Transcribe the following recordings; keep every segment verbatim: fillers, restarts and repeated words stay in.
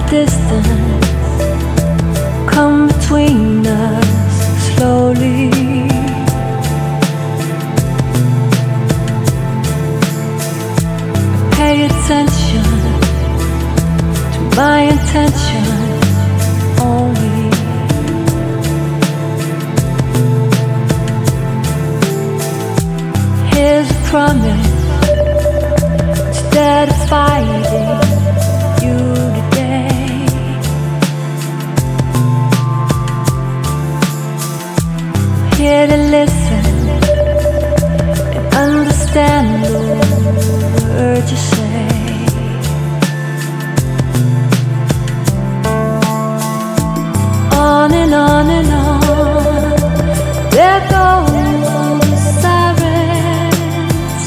distance come between us slowly. Pay attention to my intention only. Here's a promise, instead of fighting you today, here to listen and understand the words you say. On and on and on, there goes the sirens,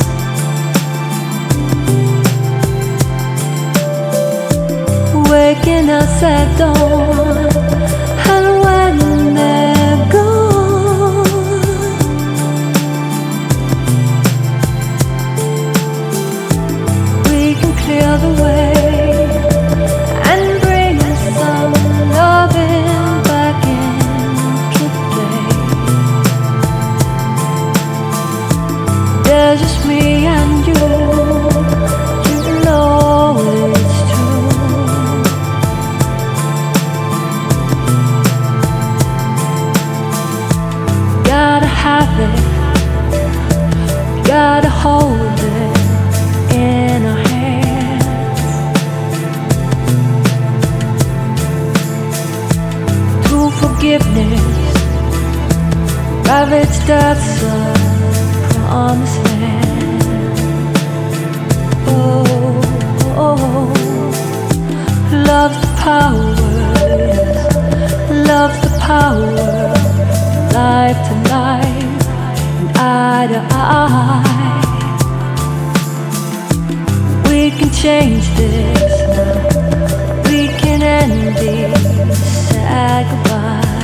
waking us at dawn. And when they're gone, we can clear the way and bring some loving back into play. There's just me and you, you know it's true. Gotta have it, gotta hold it in our hands. True forgiveness ravaged us a promised land. Oh, oh, love the power, love the power, life to life, and eye to eye. We can change this now, we can end these sad goodbyes.